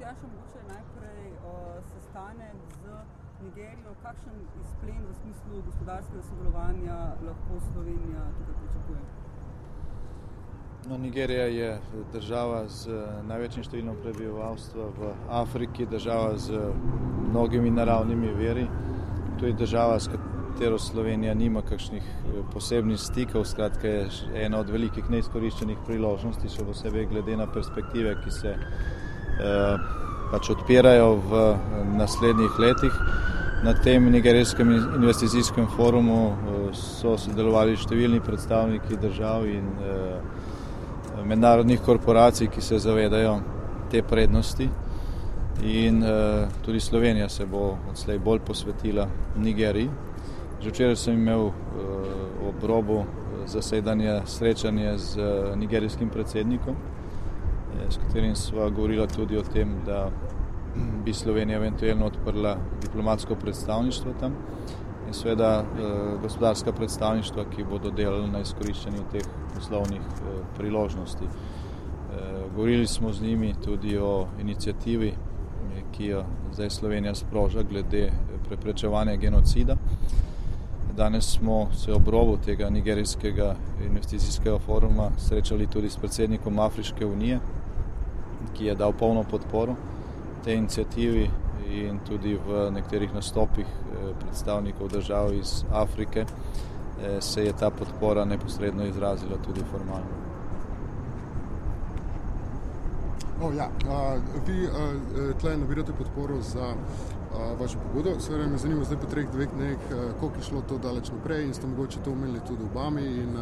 Tjaša, mogoče najprej sestanek z Nigerijo. Kakšen izplen v smislu gospodarskega sodelovanja lahko Slovenija tukaj pričakuje? No, Nigerija je država z največjim številom prebivalstva v Afriki, država z mnogimi naravnimi viri. To je država, s katero Slovenija nima kakšnih posebnih stikov, skratka je ena od velikih neizkoriščenih priložnosti, še posebej glede na perspektive, ki se odpirajo v naslednjih letih. Na tem nigerijskem investicijskem forumu so sodelovali številni predstavniki držav in mednarodnih korporacij, ki se zavedajo te prednosti. In tudi Slovenija se bo odslej bolj posvetila Nigeriji. Že včeraj sem imel ob robu zasedanja srečanje z nigerijskim predsednikom, s katerim sva govorila tudi o tem, da bi Slovenija eventualno odprla diplomatsko predstavništvo tam in seveda gospodarska predstavništva, ki bodo delali na izkoriščanju teh poslovnih priložnosti. Govorili smo z njimi tudi o inicijativi, ki jo zdaj Slovenija sproža glede preprečevanja genocida. Danes smo se ob robu tega nigerijskega investicijskega foruma srečali tudi s predsednikom Afriške unije, ki je dal polno podporo tej inicijativi in tudi v nekaterih nastopih predstavnikov držav iz Afrike se je ta podpora neposredno izrazila tudi formalno. Vi tle nabirate podporo za vašo pobudo. Seveda me zanima zdaj po 3 dneh, koliko je šlo to daleč naprej in ste mogoče to omenili tudi v Obami.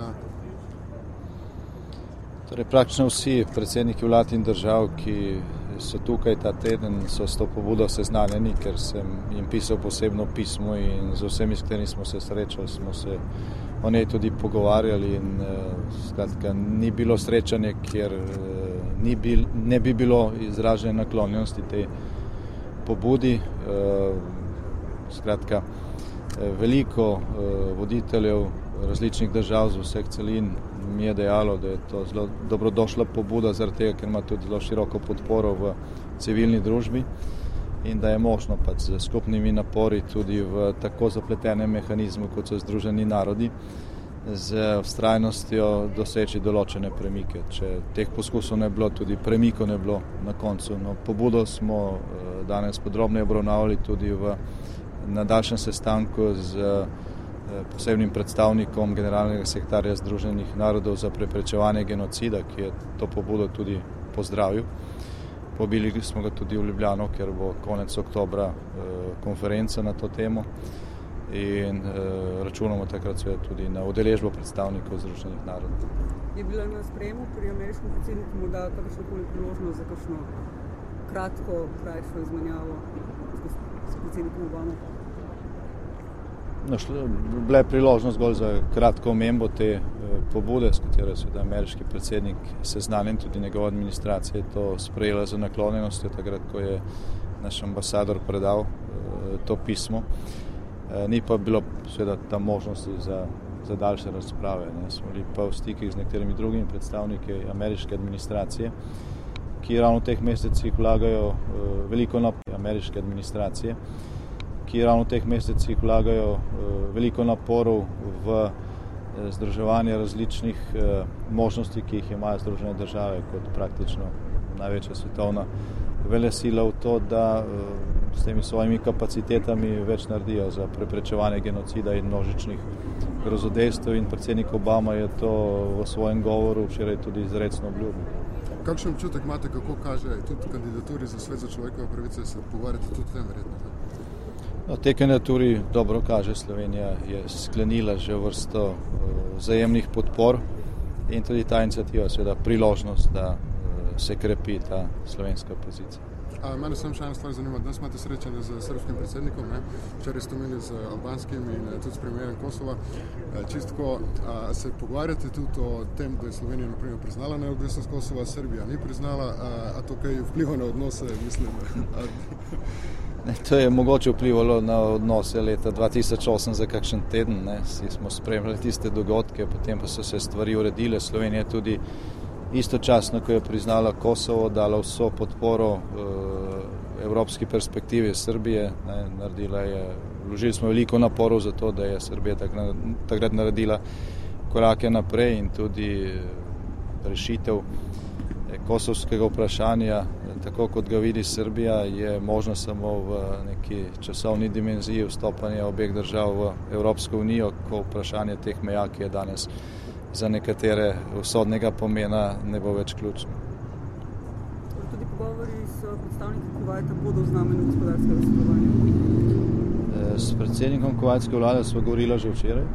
Torej, praktično vsi predsedniki vlad in držav, ki so tukaj ta teden, so s to pobudo seznanjeni, ker sem jim pisal posebno pismo in z vsemi, s katerimi smo se srečali, smo se o njej tudi pogovarjali in skratka, ni bilo srečanje, kjer ne bi bilo izražene naklonjenosti tej pobudi. Skratka, veliko voditeljev različnih držav z vseh celin mi je dejalo, da je to zelo dobrodošla pobuda, zaradi tega, ker ima tudi zelo široko podporo v civilni družbi in da je možno z skupnimi napori tudi v tako zapletenem mehanizmu, kot so Združeni narodi, z vztrajnostjo doseči določene premike. Če teh poskusov ne bilo, tudi premikov ne bilo na koncu. No, pobudo smo danes podrobno obravnavali tudi na daljšem sestanku z posebnim predstavnikom generalnega sekretarja Združenih narodov za preprečevanje genocida, ki je to pobudo tudi pozdravil. Pobili smo ga tudi v Ljubljano, ker bo konec oktobra konferenca na to temo in računamo takrat tudi na udeležbo predstavnikov Združenih narodov. Je bila na sprejemu pri ameriškem predsedniku morda kakršnokoli priložnost za kakšno kratko, krajšo izmenjavo s predsednikom Obamo? Bila je priložnost zgolj za kratko omembo te pobude, s katero je ameriški predsednik seznanjen, tudi njegova administracija je to sprejela za naklonjenostjo, takrat, ko je naš ambasador predal to pismo. Ni pa bilo seveda tam možnosti za daljše razprave. Smo bili pa v stikih z nekaterimi drugimi predstavniki ameriške administracije, ki ravno v teh mesecih vlagajo veliko napor ameriške administracije, ki ravno v teh mesecih vlagajo veliko naporov v združevanje različnih možnosti, ki jih imajo Združene države kot praktično največja svetovna velesila v to, da s temi svojimi kapacitetami več naredijo za preprečevanje genocida in množičnih grozodejstev in predsednik Obama je to v svojem govoru včeraj tudi izrecno obljubil. Kakšen občutek imate, kako kaže tudi kandidaturi za Svet za človekove pravice, se pogovarjate tudi o tem verjetno? No, te kandidaturi dobro kaže, Slovenija je sklenila že vrsto vzajemnih podpor in tudi ta iniciativa seveda priložnost, da se krepi ta slovenska pozicija. Mene sem še ena stvar zanima, danes imate srečanje z srbskim predsednikom, včeraj ste imeli z albanskim in tudi s premijerjem Kosova. Čistko, se pogovarjate tudi o tem, da je Slovenija naprimer priznala neodvisnost Kosova, Srbija ni priznala, a to kaj vpliva na odnose, mislim? To je mogoče vplivalo na odnose leta 2008 za kakšen teden. Vsi smo spremljali tiste dogodke, potem pa so se stvari uredile. Slovenija je tudi istočasno, ko je priznala Kosovo, dala vso podporo evropski perspektivi Srbije. Vložili smo veliko naporov za to, da je Srbija takrat naredila korake naprej in tudi rešitev kosovskega vprašanja, tako kot ga vidi Srbija, je možno samo v neki časovni dimenziji vstopanja obeh držav v Evropsko unijo, ko vprašanje teh meja, ki je danes za nekatere usodnega pomena, ne bo več ključno. Tudi pogovori s predstavniki Kuvajta bodo v znamenju gospodarskega sodelovanja? S predsednikom kuvajtske vlade smo govorili že včeraj.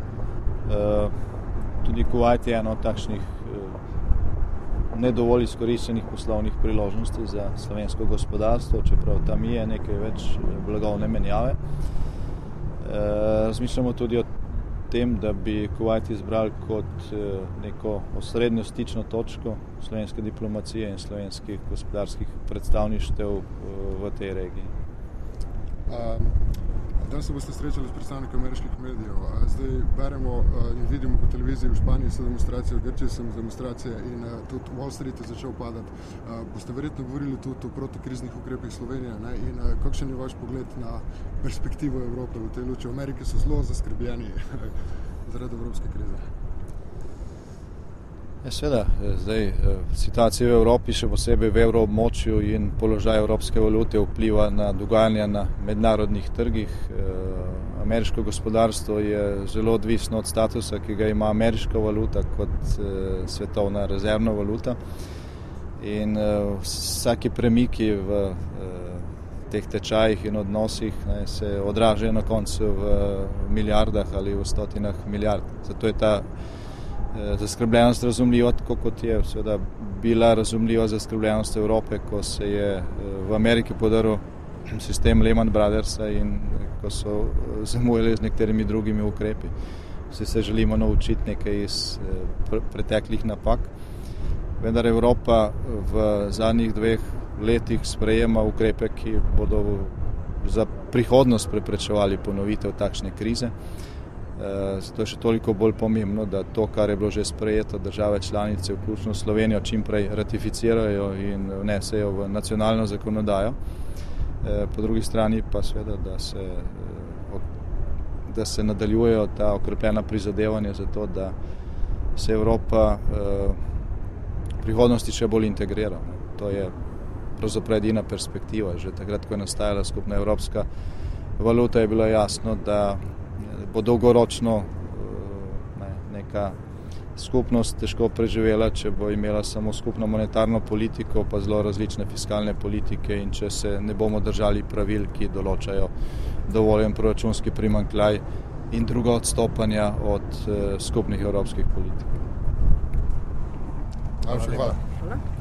Tudi Kuvajt je eno od takšnih ne dovolj izkoriščenih poslovnih priložnosti za slovensko gospodarstvo, čeprav tam je nekaj več blagovne menjave. Razmišljamo tudi o tem, da bi Kuvajt izbrali kot neko osrednjo stično točko slovenske diplomacije in slovenskih gospodarskih predstavništev v tej regiji. Danes se boste srečali s predstavniki ameriških medijev. Zdaj beremo in vidimo po televiziji, v Španiji so demonstracije, v Grčiji so demonstracije in tudi Wall Street je začel padati. Boste verjetno govorili tudi o protikriznih ukrepih Slovenije, ne? In kakšen je vaš pogled na perspektivo Evrope v tej luči? V Ameriki so zelo zaskrbljeni zaradi evropske krize. Seveda, zdaj situacija v Evropi, še posebej v evroobmočju in položaj evropske valute vpliva na dogajanja na mednarodnih trgih. Ameriško gospodarstvo je zelo odvisno od statusa, ki ga ima ameriška valuta kot svetovna rezervna valuta. In vsaki premiki v teh tečajih in odnosih se odražajo na koncu v milijardah ali v stotinah milijard. Zato je ta zaskrbljenost razumljiva, tako kot je seveda bila razumljiva zaskrbljenost Evrope, ko se je v Ameriki podaril sistem Lehman Brothersa in ko so zamujali z nekaterimi drugimi ukrepi. Vsi se želimo naučiti nekaj iz preteklih napak. Vendar Evropa v zadnjih 2 letih sprejema ukrepe, ki bodo za prihodnost preprečevali ponovitev takšne krize. Zato je še toliko bolj pomembno, da to, kar je bilo že sprejeto, države članice, vključno Slovenijo, čim prej ratificirajo in vnesejo v nacionalno zakonodajo. Po drugi strani pa seveda, da se nadaljujejo ta okrepljena prizadevanja za to, da se Evropa v prihodnosti še bolj integrira. To je pravzaprav edina perspektiva. Že takrat, ko je nastajala skupna evropska valuta, je bilo jasno, da bo dolgoročno neka skupnost težko preživela, če bo imela samo skupno monetarno politiko, pa zelo različne fiskalne politike in če se ne bomo držali pravil, ki določajo dovoljen proračunski primanjkljaj in druga odstopanja od skupnih evropskih politik. Hvala.